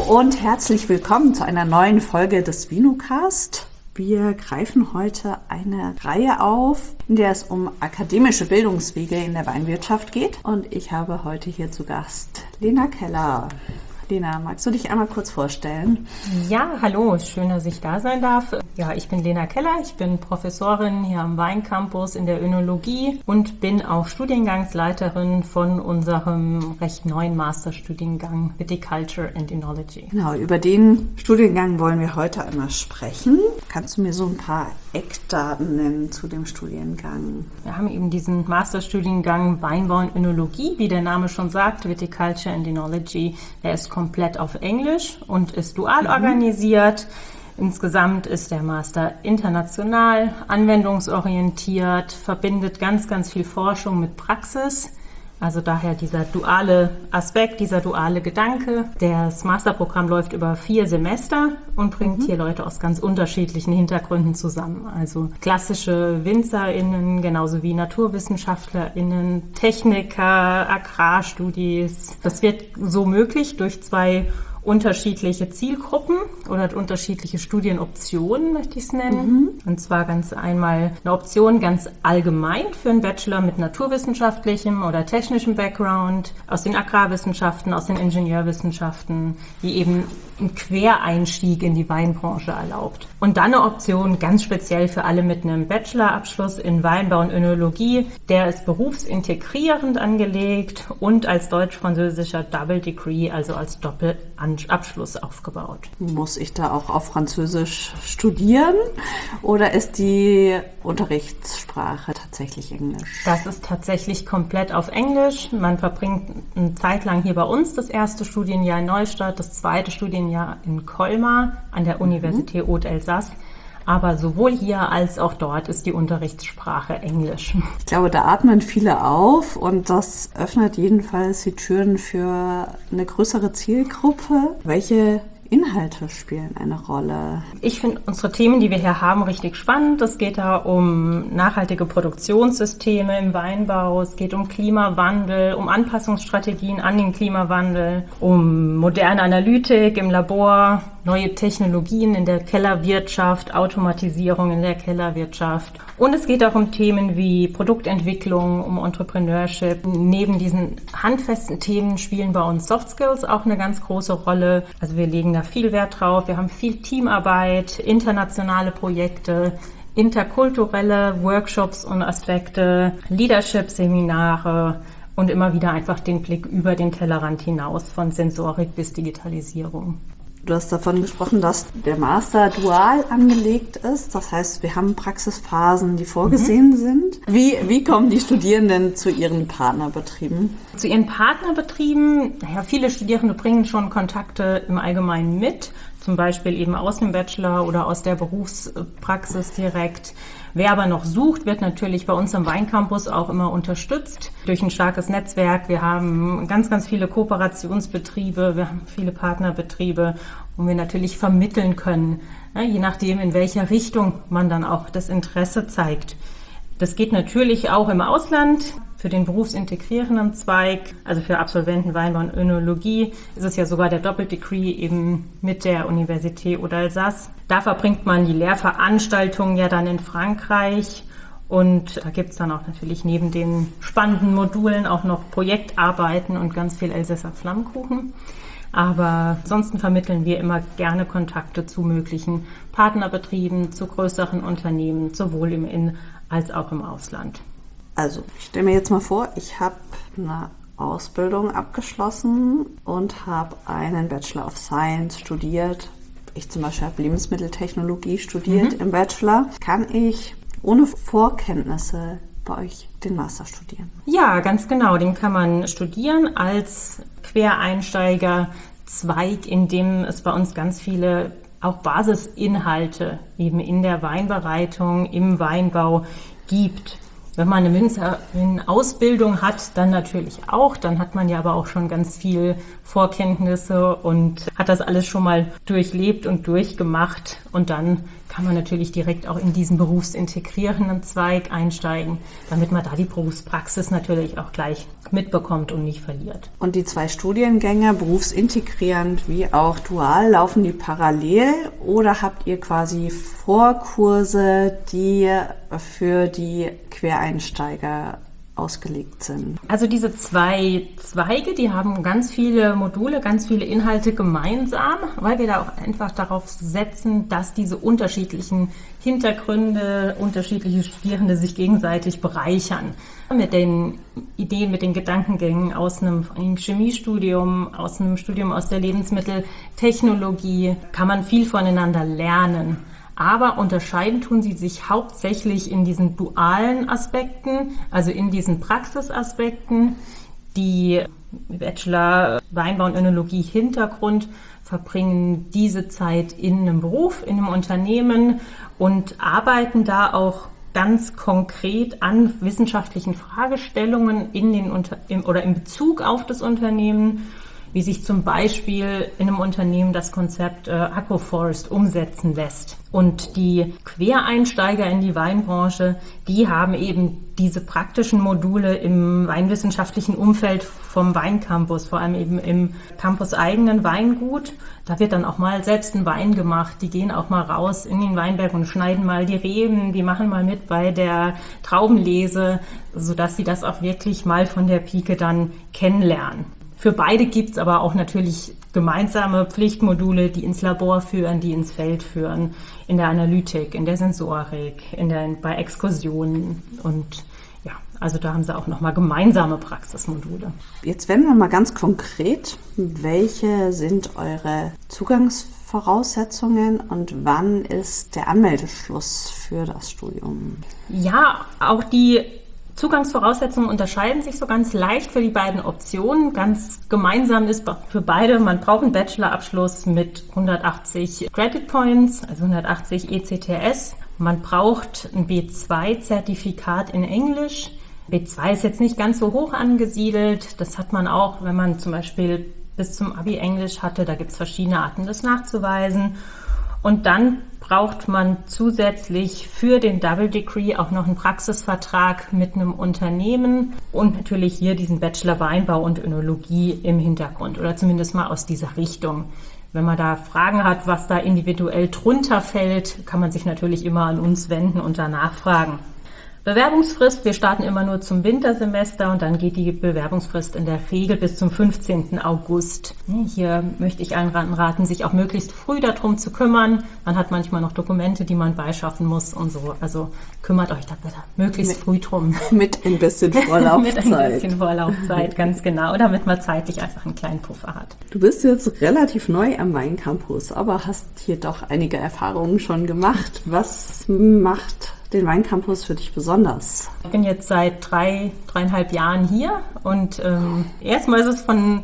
und herzlich willkommen zu einer neuen Folge des Vinocast. Wir greifen heute eine Reihe auf, in der es um akademische Bildungswege in der Weinwirtschaft geht. Und ich habe heute hier zu Gast Lena Keller. Lena, magst du dich einmal kurz vorstellen? Ja, hallo, schön, dass ich da sein darf. Ja, ich bin Lena Keller, ich bin Professorin hier am Weincampus in der Önologie und bin auch Studiengangsleiterin von unserem recht neuen Masterstudiengang Viticulture and Enology. Genau, über den Studiengang wollen wir heute einmal sprechen. Kannst du mir so ein paar Eckdaten nennen zu dem Studiengang? Wir haben eben diesen Masterstudiengang Weinbau und Önologie, wie der Name schon sagt, Viticulture and Enology. Der ist komplett auf Englisch und ist dual organisiert. Insgesamt ist der Master international, anwendungsorientiert, verbindet ganz, ganz viel Forschung mit Praxis. Also daher dieser duale Aspekt, dieser duale Gedanke. Das Masterprogramm läuft über 4 Semester und bringt hier Leute aus ganz unterschiedlichen Hintergründen zusammen. Also klassische WinzerInnen, genauso wie NaturwissenschaftlerInnen, Techniker, Agrarstudis. Das wird so möglich durch 2 unterschiedliche Zielgruppen oder unterschiedliche Studienoptionen, möchte ich es nennen. Und zwar ganz einmal eine Option ganz allgemein für einen Bachelor mit naturwissenschaftlichem oder technischem Background, aus den Agrarwissenschaften, aus den Ingenieurwissenschaften, die eben einen Quereinstieg in die Weinbranche erlaubt. Und dann eine Option ganz speziell für alle mit einem Bachelorabschluss in Weinbau und Önologie. Der ist berufsintegrierend angelegt und als deutsch-französischer Double Degree, also als Doppelabschluss aufgebaut. Muss ich da auch auf Französisch studieren oder ist die Unterrichtssprache tatsächlich Englisch? Das ist tatsächlich komplett auf Englisch. Man verbringt eine Zeit lang hier bei uns das erste Studienjahr in Neustadt, das zweite Studienjahr in Colmar an der Universität Haute-Alsace. Aber sowohl hier als auch dort ist die Unterrichtssprache Englisch. Ich glaube, da atmen viele auf und das öffnet jedenfalls die Türen für eine größere Zielgruppe. Welche Inhalte spielen eine Rolle? Ich finde unsere Themen, die wir hier haben, richtig spannend. Es geht da um nachhaltige Produktionssysteme im Weinbau, es geht um Klimawandel, um Anpassungsstrategien an den Klimawandel, um moderne Analytik im Labor, neue Technologien in der Kellerwirtschaft, Automatisierung in der Kellerwirtschaft. Und es geht auch um Themen wie Produktentwicklung, um Entrepreneurship. Neben diesen handfesten Themen spielen bei uns Soft Skills auch eine ganz große Rolle. Also wir legen da viel Wert drauf. Wir haben viel Teamarbeit, internationale Projekte, interkulturelle Workshops und Aspekte, Leadership-Seminare und immer wieder einfach den Blick über den Tellerrand hinaus von Sensorik bis Digitalisierung. Du hast davon gesprochen, dass der Master dual angelegt ist. Das heißt, wir haben Praxisphasen, die vorgesehen sind. Wie kommen die Studierenden zu ihren Partnerbetrieben? Zu ihren Partnerbetrieben, viele Studierende bringen schon Kontakte im Allgemeinen mit, zum Beispiel eben aus dem Bachelor oder aus der Berufspraxis direkt. Wer aber noch sucht, wird natürlich bei uns am Weincampus auch immer unterstützt durch ein starkes Netzwerk. Wir haben ganz, ganz viele Kooperationsbetriebe, wir haben viele Partnerbetriebe, wo wir natürlich vermitteln können, je nachdem, in welcher Richtung man dann auch das Interesse zeigt. Das geht natürlich auch im Ausland. Für den berufsintegrierenden Zweig, also für Absolventen Weinbau und Önologie, ist es ja sogar der Doppeldegree eben mit der Universität Haute-Alsace. Da verbringt man die Lehrveranstaltungen ja dann in Frankreich und da gibt es dann auch natürlich neben den spannenden Modulen auch noch Projektarbeiten und ganz viel Elsässer Flammkuchen. Aber ansonsten vermitteln wir immer gerne Kontakte zu möglichen Partnerbetrieben, zu größeren Unternehmen, sowohl im In- als auch im Ausland. Also, ich stelle mir jetzt mal vor, ich habe eine Ausbildung abgeschlossen und habe einen Bachelor of Science studiert. Ich zum Beispiel habe Lebensmitteltechnologie studiert im Bachelor. Kann ich ohne Vorkenntnisse bei euch den Master studieren? Ja, ganz genau. Den kann man studieren als Quereinsteigerzweig, in dem es bei uns ganz viele auch Basisinhalte eben in der Weinbereitung, im Weinbau gibt. Wenn man eine Winzerin-Ausbildung hat, dann natürlich auch. Dann hat man ja aber auch schon ganz viel Vorkenntnisse und hat das alles schon mal durchlebt und durchgemacht. Und dann kann man natürlich direkt auch in diesen berufsintegrierenden Zweig einsteigen, damit man da die Berufspraxis natürlich auch gleich mitbekommt und nicht verliert. Und die 2 Studiengänge, berufsintegrierend wie auch dual, laufen die parallel oder habt ihr quasi Vorkurse, die für die Quereinsteiger ausgelegt sind? Also diese 2 Zweige, die haben ganz viele Module, ganz viele Inhalte gemeinsam, weil wir da auch einfach darauf setzen, dass diese unterschiedlichen Hintergründe, unterschiedliche Studierende sich gegenseitig bereichern. Mit den Ideen, mit den Gedankengängen aus einem Chemiestudium, aus einem Studium aus der Lebensmitteltechnologie kann man viel voneinander lernen. Aber unterscheiden tun sie sich hauptsächlich in diesen dualen Aspekten, also in diesen Praxisaspekten. Die Bachelor Weinbau und Önologie Hintergrund verbringen diese Zeit in einem Beruf, in einem Unternehmen und arbeiten da auch ganz konkret an wissenschaftlichen Fragestellungen in Bezug auf das Unternehmen, wie sich zum Beispiel in einem Unternehmen das Konzept Agroforest umsetzen lässt. Und die Quereinsteiger in die Weinbranche, die haben eben diese praktischen Module im weinwissenschaftlichen Umfeld vom Weincampus, vor allem eben im campuseigenen Weingut. Da wird dann auch mal selbst ein Wein gemacht. Die gehen auch mal raus in den Weinberg und schneiden mal die Reben. Die machen mal mit bei der Traubenlese, sodass sie das auch wirklich mal von der Pike dann kennenlernen. Für beide gibt's aber auch natürlich gemeinsame Pflichtmodule, die ins Labor führen, die ins Feld führen, in der Analytik, in der Sensorik, bei Exkursionen und ja, also da haben sie auch nochmal gemeinsame Praxismodule. Jetzt werden wir mal ganz konkret. Welche sind eure Zugangsvoraussetzungen und wann ist der Anmeldeschluss für das Studium? Ja, auch die Zugangsvoraussetzungen unterscheiden sich so ganz leicht für die beiden Optionen. Ganz gemeinsam ist für beide, man braucht einen Bachelorabschluss mit 180 Credit Points, also 180 ECTS. Man braucht ein B2-Zertifikat in Englisch. B2 ist jetzt nicht ganz so hoch angesiedelt. Das hat man auch, wenn man zum Beispiel bis zum Abi Englisch hatte. Da gibt es verschiedene Arten, das nachzuweisen. Und dann braucht man zusätzlich für den Double Degree auch noch einen Praxisvertrag mit einem Unternehmen und natürlich hier diesen Bachelor Weinbau und Önologie im Hintergrund oder zumindest mal aus dieser Richtung. Wenn man da Fragen hat, was da individuell drunter fällt, kann man sich natürlich immer an uns wenden und danach fragen. Bewerbungsfrist, wir starten immer nur zum Wintersemester und dann geht die Bewerbungsfrist in der Regel bis zum 15. August. Hier möchte ich allen raten, sich auch möglichst früh darum zu kümmern. Man hat manchmal noch Dokumente, die man beischaffen muss und so. Also kümmert euch da bitte möglichst früh drum. Mit ein bisschen Vorlaufzeit. Mit ein bisschen Vorlaufzeit, ganz genau, damit man zeitlich einfach einen kleinen Puffer hat. Du bist jetzt relativ neu am Weincampus, aber hast hier doch einige Erfahrungen schon gemacht. Was macht den Weincampus für dich besonders? Ich bin jetzt seit 3,5 Jahren hier und erstmal ist es von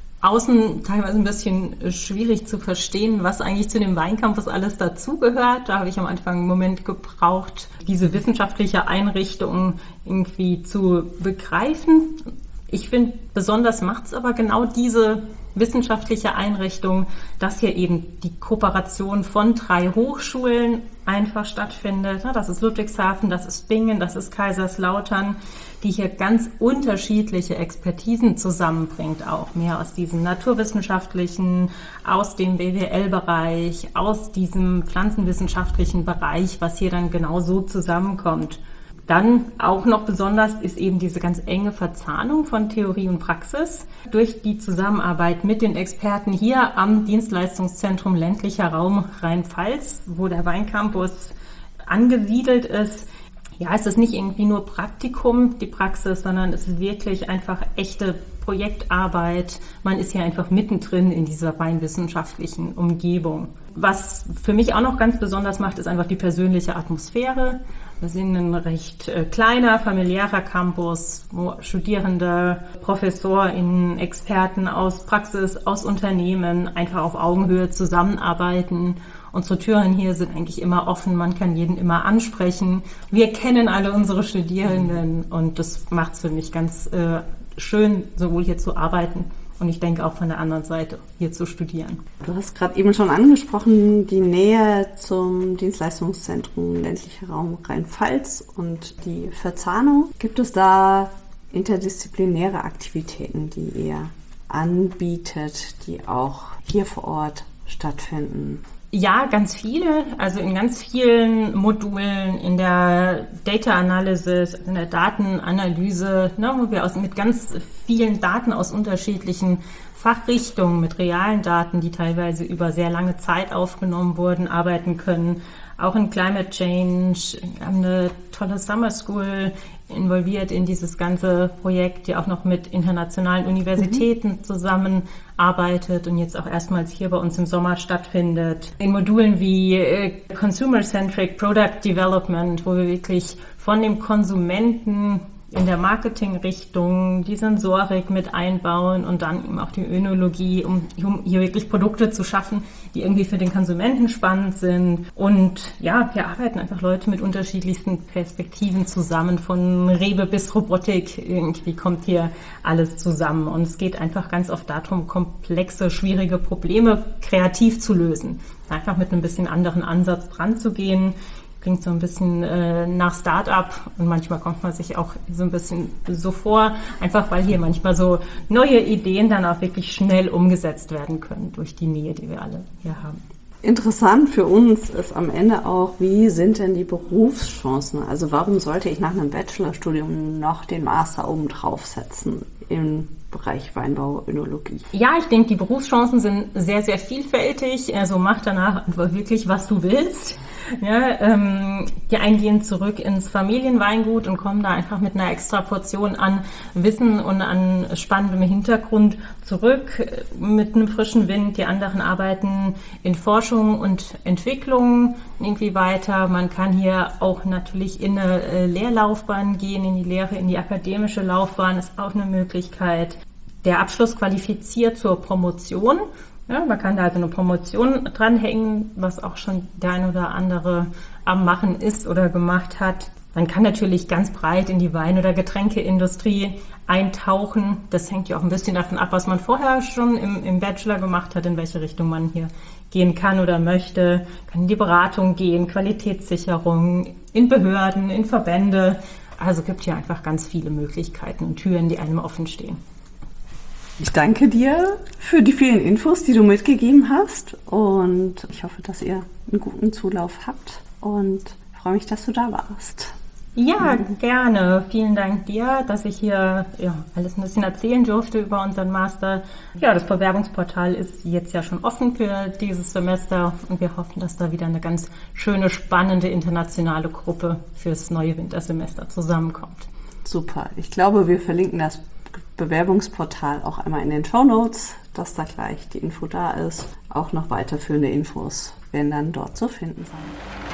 außen teilweise ein bisschen schwierig zu verstehen, was eigentlich zu dem Weincampus alles dazugehört. Da habe ich am Anfang einen Moment gebraucht, diese wissenschaftliche Einrichtung irgendwie zu begreifen. Ich finde, besonders macht es aber genau diese wissenschaftliche Einrichtung, dass hier eben die Kooperation von 3 Hochschulen einfach stattfindet. Das ist Ludwigshafen, das ist Bingen, das ist Kaiserslautern, die hier ganz unterschiedliche Expertisen zusammenbringt, auch mehr aus diesem naturwissenschaftlichen, aus dem BWL-Bereich, aus diesem pflanzenwissenschaftlichen Bereich, was hier dann genau so zusammenkommt. Dann auch noch besonders ist eben diese ganz enge Verzahnung von Theorie und Praxis durch die Zusammenarbeit mit den Experten hier am Dienstleistungszentrum ländlicher Raum Rheinpfalz, wo der Weincampus angesiedelt ist. Ja, es ist nicht irgendwie nur Praktikum, die Praxis, sondern es ist wirklich einfach echte Projektarbeit. Man ist hier einfach mittendrin in dieser weinwissenschaftlichen Umgebung. Was für mich auch noch ganz besonders macht, ist einfach die persönliche Atmosphäre. Wir sind ein recht kleiner, familiärer Campus, wo Studierende, ProfessorInnen, Experten aus Praxis, aus Unternehmen einfach auf Augenhöhe zusammenarbeiten. Unsere Türen hier sind eigentlich immer offen, man kann jeden immer ansprechen. Wir kennen alle unsere Studierenden und das macht es für mich ganz schön, sowohl hier zu arbeiten und ich denke auch von der anderen Seite hier zu studieren. Du hast gerade eben schon angesprochen, die Nähe zum Dienstleistungszentrum ländlicher Raum Rheinpfalz und die Verzahnung. Gibt es da interdisziplinäre Aktivitäten, die ihr anbietet, die auch hier vor Ort stattfinden? Ja, ganz viele. Also in ganz vielen Modulen, in der Data Analysis, in der Datenanalyse, wo wir mit ganz vielen Daten aus unterschiedlichen Fachrichtungen, mit realen Daten, die teilweise über sehr lange Zeit aufgenommen wurden, arbeiten können. Auch in Climate Change, wir haben eine tolle Summer School involviert in dieses ganze Projekt, die auch noch mit internationalen Universitäten zusammenarbeitet und jetzt auch erstmals hier bei uns im Sommer stattfindet. In Modulen wie Consumer-Centric Product Development, wo wir wirklich von dem Konsumenten in der Marketingrichtung die Sensorik mit einbauen und dann eben auch die Önologie, um hier wirklich Produkte zu schaffen, die irgendwie für den Konsumenten spannend sind. Und ja, hier arbeiten einfach Leute mit unterschiedlichsten Perspektiven zusammen, von Rewe bis Robotik. Irgendwie kommt hier alles zusammen. Und es geht einfach ganz oft darum, komplexe, schwierige Probleme kreativ zu lösen. Einfach mit einem bisschen anderen Ansatz dran zu gehen. Klingt so ein bisschen nach Start-up und manchmal kommt man sich auch so ein bisschen so vor, einfach weil hier manchmal so neue Ideen dann auch wirklich schnell umgesetzt werden können durch die Nähe, die wir alle hier haben. Interessant für uns ist am Ende auch, wie sind denn die Berufschancen? Also warum sollte ich nach einem Bachelorstudium noch den Master oben draufsetzen im Bereich Weinbau, Önologie? Ja, ich denke, die Berufschancen sind sehr, sehr vielfältig. Also mach danach einfach wirklich, was du willst. Ja, die einen gehen zurück ins Familienweingut und kommen da einfach mit einer extra Portion an Wissen und an spannendem Hintergrund zurück mit einem frischen Wind. Die anderen arbeiten in Forschung und Entwicklung irgendwie weiter. Man kann hier auch natürlich in eine Lehrlaufbahn gehen, in die Lehre, in die akademische Laufbahn ist auch eine Möglichkeit. Der Abschluss qualifiziert zur Promotion. Ja, man kann da also eine Promotion dranhängen, was auch schon der ein oder andere am Machen ist oder gemacht hat. Man kann natürlich ganz breit in die Wein- oder Getränkeindustrie eintauchen. Das hängt ja auch ein bisschen davon ab, was man vorher schon im Bachelor gemacht hat, in welche Richtung man hier gehen kann oder möchte. Kann in die Beratung gehen, Qualitätssicherung, in Behörden, in Verbände. Also gibt hier einfach ganz viele Möglichkeiten und Türen, die einem offen stehen. Ich danke dir für die vielen Infos, die du mitgegeben hast und ich hoffe, dass ihr einen guten Zulauf habt und freue mich, dass du da warst. Ja, gerne. Vielen Dank dir, dass ich hier alles ein bisschen erzählen durfte über unseren Master. Ja, das Bewerbungsportal ist jetzt ja schon offen für dieses Semester und wir hoffen, dass da wieder eine ganz schöne, spannende internationale Gruppe fürs neue Wintersemester zusammenkommt. Super. Ich glaube, wir verlinken das Bewerbungsportal auch einmal in den Shownotes, dass da gleich die Info da ist. Auch noch weiterführende Infos werden dann dort zu finden sein.